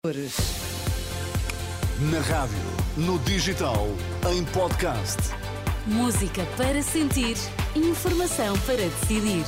Na rádio, no digital, em podcast. Música para sentir, informação para decidir.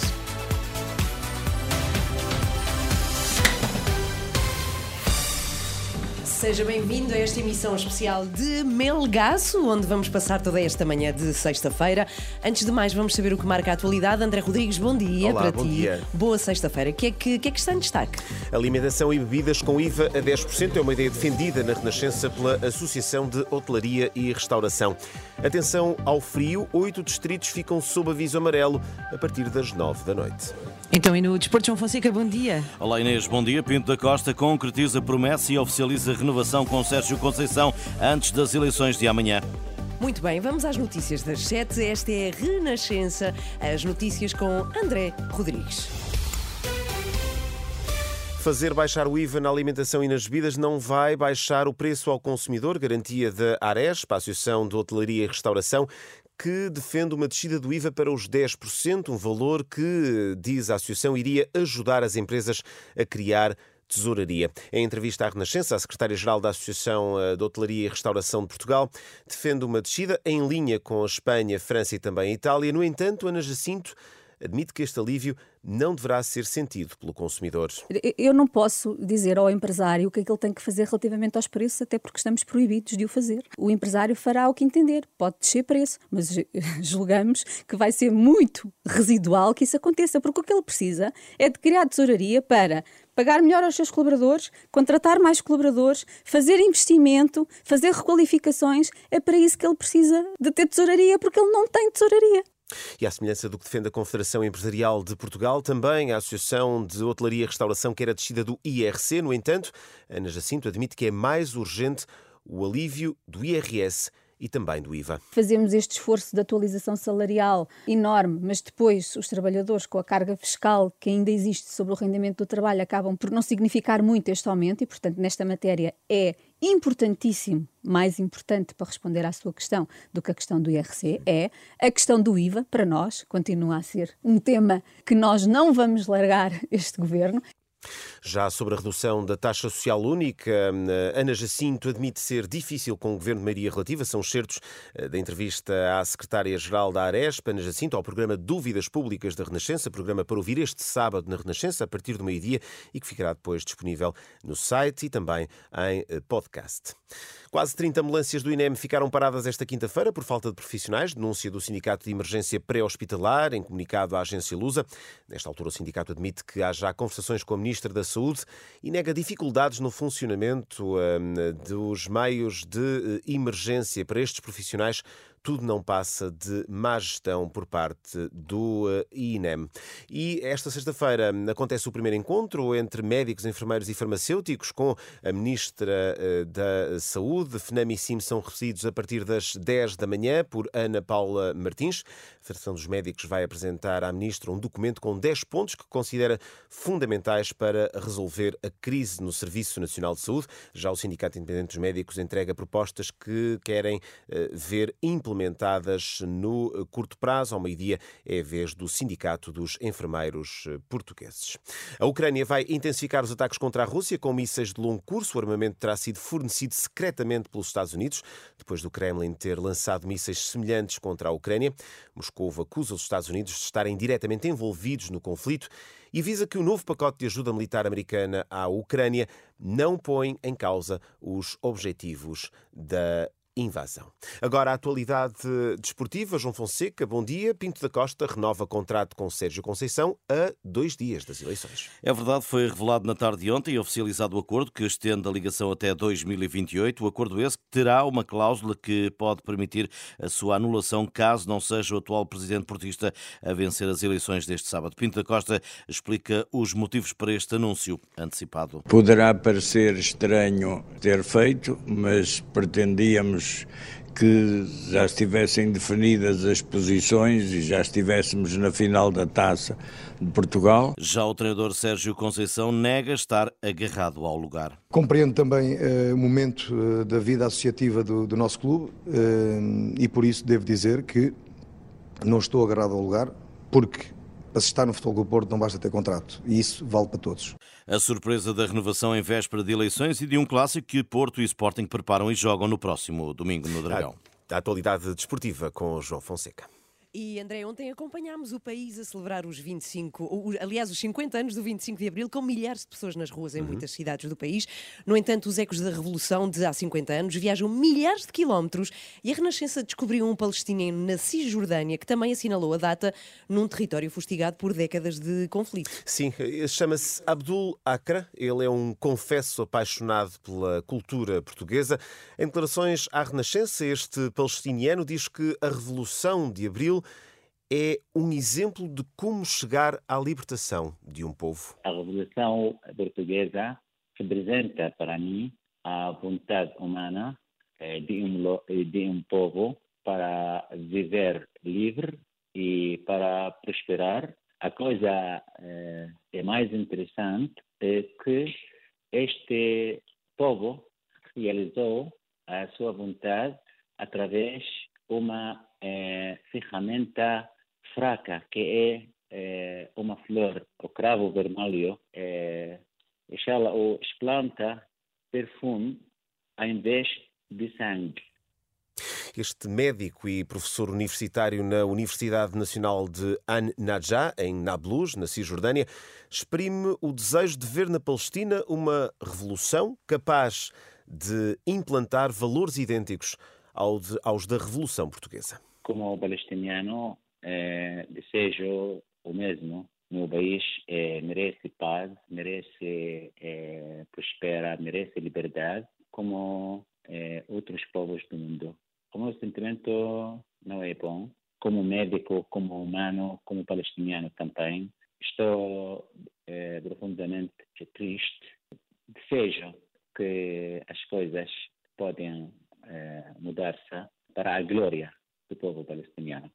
Seja bem-vindo a esta emissão especial de Melgaço, onde vamos passar toda esta manhã de sexta-feira. Antes de mais, vamos saber o que marca a atualidade. André Rodrigues, bom dia. Olá, para bom ti. Dia. Boa sexta-feira. O que é que está em destaque? Alimentação e bebidas com IVA a 10% é uma ideia defendida na Renascença pela Associação de Hotelaria e Restauração. Atenção ao frio, 8 distritos ficam sob aviso amarelo a partir das 9 da noite. Então, e no Desporto, João Fonseca, bom dia. Olá Inês, bom dia. Pinto da Costa concretiza a promessa e oficializa a renovação com Sérgio Conceição antes das eleições de amanhã. Muito bem, vamos às notícias das 7. Esta é a Renascença, as notícias com André Rodrigues. Fazer baixar o IVA na alimentação e nas bebidas não vai baixar o preço ao consumidor, garantia da ARES, a Associação de Hotelaria e Restauração, que defende uma descida do IVA para os 10%, um valor que, diz a Associação, iria ajudar as empresas a criar tesouraria. Em entrevista à Renascença, a secretária-geral da Associação de Hotelaria e Restauração de Portugal defende uma descida em linha com a Espanha, França e também a Itália. No entanto, Ana Jacinto admite que este alívio não deverá ser sentido pelo consumidor. Eu não posso dizer ao empresário o que é que ele tem que fazer relativamente aos preços, até porque estamos proibidos de o fazer. O empresário fará o que entender, pode descer preço, mas julgamos que vai ser muito residual que isso aconteça, porque o que ele precisa é de criar tesouraria para pagar melhor aos seus colaboradores, contratar mais colaboradores, fazer investimento, fazer requalificações. É para isso que ele precisa de ter tesouraria, porque ele não tem tesouraria. E à semelhança do que defende a Confederação Empresarial de Portugal, também a Associação de Hotelaria e Restauração quer a descida do IRC. No entanto, Ana Jacinto admite que é mais urgente o alívio do IRS e também do IVA. Fazemos este esforço de atualização salarial enorme, mas depois os trabalhadores, com a carga fiscal que ainda existe sobre o rendimento do trabalho, acabam por não significar muito este aumento e, portanto, nesta matéria é importantíssimo, mais importante para responder à sua questão do que a questão do IRC, é a questão do IVA. Para nós, continua a ser um tema que nós não vamos largar este governo. Já sobre a redução da taxa social única, Ana Jacinto admite ser difícil com o governo de maioria relativa. São excertos da entrevista à secretária-geral da ARESP, Ana Jacinto, ao programa Dúvidas Públicas da Renascença, programa para ouvir este sábado na Renascença, a partir do meio-dia, e que ficará depois disponível no site e também em podcast. Quase 30 ambulâncias do INEM ficaram paradas esta quinta-feira por falta de profissionais, denúncia do Sindicato de Emergência Pré-Hospitalar, em comunicado à agência Lusa. Nesta altura, o sindicato admite que há já conversações com a Ministra da Saúde e nega dificuldades no funcionamento dos meios de emergência para estes profissionais. Tudo não passa de má gestão por parte do INEM. E esta sexta-feira acontece o primeiro encontro entre médicos, enfermeiros e farmacêuticos com a Ministra da Saúde. FNAM e SIM são recebidos a partir das 10 da manhã por Ana Paula Martins. A Federação dos Médicos vai apresentar à Ministra um documento com 10 pontos que considera fundamentais para resolver a crise no Serviço Nacional de Saúde. Já o Sindicato Independente dos Médicos entrega propostas que querem ver implementadas no curto prazo. Ao meio-dia é a vez do Sindicato dos Enfermeiros Portugueses. A Ucrânia vai intensificar os ataques contra a Rússia com mísseis de longo curso. O armamento terá sido fornecido secretamente pelos Estados Unidos, depois do Kremlin ter lançado mísseis semelhantes contra a Ucrânia. Moscou acusa os Estados Unidos de estarem diretamente envolvidos no conflito e avisa que o novo pacote de ajuda militar americana à Ucrânia não põe em causa os objetivos da invasão. Agora a atualidade desportiva. João Fonseca, bom dia. Pinto da Costa renova contrato com Sérgio Conceição a 2 dias das eleições. É verdade, foi revelado na tarde de ontem e oficializado o acordo que estende a ligação até 2028. O acordo esse terá uma cláusula que pode permitir a sua anulação caso não seja o atual presidente portista a vencer as eleições deste sábado. Pinto da Costa explica os motivos para este anúncio antecipado. Poderá parecer estranho ter feito, mas pretendíamos que já estivessem definidas as posições e já estivéssemos na final da Taça de Portugal. Já o treinador Sérgio Conceição nega estar agarrado ao lugar. Compreendo também o momento da vida associativa do nosso clube e por isso devo dizer que não estou agarrado ao lugar, porque Para se estar no Futebol Clube do Porto não basta ter contrato. E isso vale para todos. A surpresa da renovação em véspera de eleições e de um clássico que Porto e Sporting preparam e jogam no próximo domingo no Dragão. A atualidade desportiva com o João Fonseca. E, André, ontem acompanhámos o país a celebrar os 50 anos do 25 de Abril, com milhares de pessoas nas ruas em muitas cidades do país. No entanto, os ecos da Revolução de há 50 anos viajam milhares de quilómetros e a Renascença descobriu um palestiniano na Cisjordânia que também assinalou a data num território fustigado por décadas de conflito. Sim, chama-se Abdul Akra. Ele é um confesso apaixonado pela cultura portuguesa. Em declarações à Renascença, este palestiniano diz que a Revolução de Abril é um exemplo de como chegar à libertação de um povo. A Revolução Portuguesa representa para mim a vontade humana de um povo para viver livre e para prosperar. A coisa mais interessante é que este povo realizou a sua vontade através de uma ferramenta fraca, que é uma flor, o cravo vermelho. Ela planta perfume ao invés de sangue. Este médico e professor universitário na Universidade Nacional de An-Najah, em Nablus, na Cisjordânia, exprime o desejo de ver na Palestina uma revolução capaz de implantar valores idênticos aos da Revolução Portuguesa. Como palestiniano, desejo o mesmo. Meu país merece paz, merece prosperar, merece liberdade, como outros povos do mundo. O meu sentimento não é bom. Como médico, como humano, como palestiniano também, estou profundamente triste. Desejo que as coisas podem mudar-se para a glória do povo palestiniano.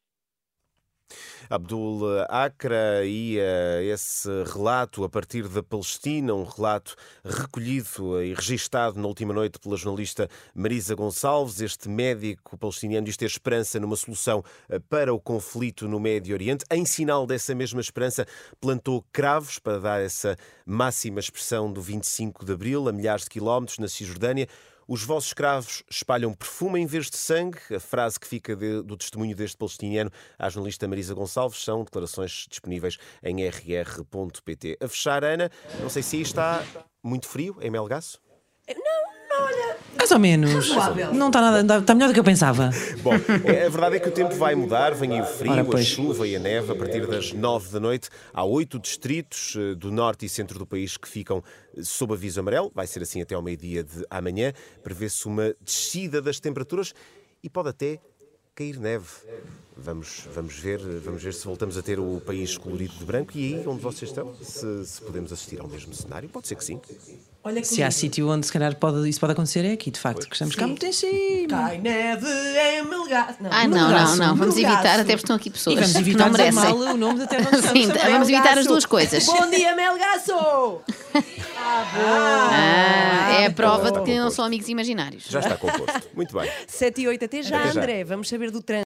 Abdul Akra e esse relato a partir da Palestina, um relato recolhido e registado na última noite pela jornalista Marisa Gonçalves. Este médico palestiniano diz ter esperança numa solução para o conflito no Médio Oriente. Em sinal dessa mesma esperança, plantou cravos para dar essa máxima expressão do 25 de Abril a milhares de quilómetros na Cisjordânia. Os vossos cravos espalham perfume em vez de sangue. A frase que fica do testemunho deste palestiniano à jornalista Marisa Gonçalves são declarações disponíveis em rr.pt. A fechar, Ana, não sei se aí está muito frio em Melgaço. Mais ou menos. Não está nada, está melhor do que eu pensava. Bom, a verdade é que o tempo vai mudar, vem aí o frio, Ora, a pois. chuva e a neve a partir das 9 da noite. Há 8 distritos do norte e centro do país que ficam sob aviso amarelo. Vai ser assim até ao meio-dia de amanhã. Prevê-se uma descida das temperaturas e pode até cair neve. Vamos ver se voltamos a ter o país colorido de branco e aí onde vocês estão, se podemos assistir ao mesmo cenário. Pode ser que sim. Olha, Se há sítio onde se calhar isso pode acontecer é aqui, de facto, que estamos cá muito em cima. Cai neve em Melgaço. Não. Vamos evitar, até porque estão aqui pessoas E vamos que evitar não dizer merecem. mal o nome da terra onde Sim, estamos. vamos evitar as duas coisas. Bom dia, Melgaço! É a prova de que não são amigos imaginários. Já está composto. Muito bem. 7 e 8, até já, Até já. André. Vamos saber do trânsito.